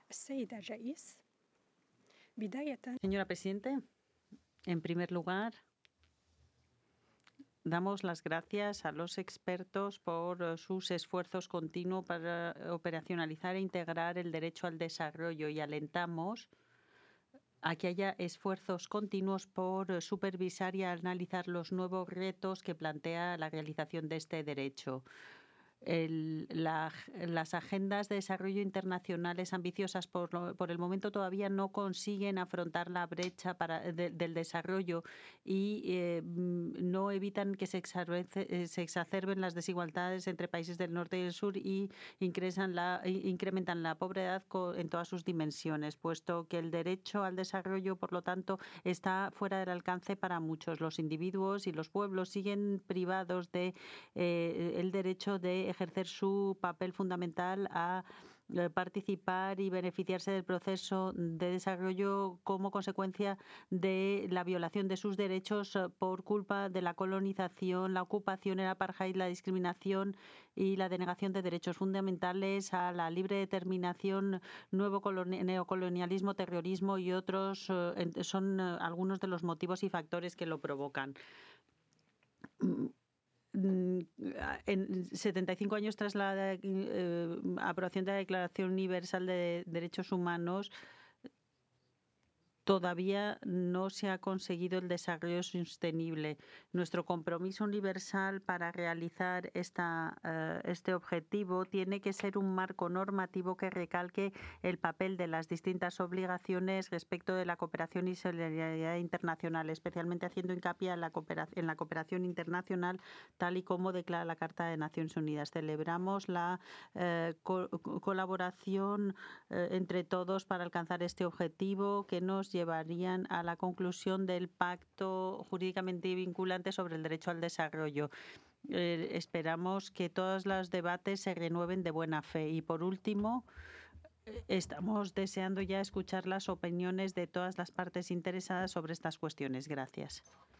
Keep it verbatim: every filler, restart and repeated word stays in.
السيد الرئيس، بداية Señora Presidente, en primer lugar, damos las gracias a los expertos por sus esfuerzos continuos para operacionalizar e integrar el derecho al desarrollo y alentamos a que haya esfuerzos continuos por supervisar y analizar los nuevos retos que plantea la realización de este derecho. El, la, las agendas de desarrollo internacionales ambiciosas por, lo, por el momento todavía no consiguen afrontar la brecha para, de, del desarrollo y eh, no evitan que se, exacerbe, se exacerben las desigualdades entre países del norte y del sur y la, incrementan la pobreza en todas sus dimensiones, puesto que el derecho al desarrollo, por lo tanto, está fuera del alcance para muchos. Los individuos y los pueblos siguen privados de eh, el derecho de ejercer su papel fundamental a participar y beneficiarse del proceso de desarrollo como consecuencia de la violación de sus derechos por culpa de la colonización, la ocupación, el apartheid, la discriminación y la denegación de derechos fundamentales, a la libre determinación, nuevo neocolonialismo, terrorismo y otros son algunos de los motivos y factores que lo provocan. En setenta y cinco años tras la eh, aprobación de la Declaración Universal de Derechos Humanos, todavía no se ha conseguido el desarrollo sostenible. Nuestro compromiso universal para realizar esta, uh, este objetivo tiene que ser un marco normativo que recalque el papel de las distintas obligaciones respecto de la cooperación y solidaridad internacional, especialmente haciendo hincapié en la cooperación, en la cooperación internacional, tal y como declara la Carta de Naciones Unidas. Celebramos la uh, co colaboración uh, entre todos para alcanzar este objetivo que nos llevarían a la conclusión del pacto jurídicamente vinculante sobre el derecho al desarrollo. Eh, esperamos que todos los debates se renueven de buena fe. Y por último, estamos deseando ya escuchar las opiniones de todas las partes interesadas sobre estas cuestiones. Gracias.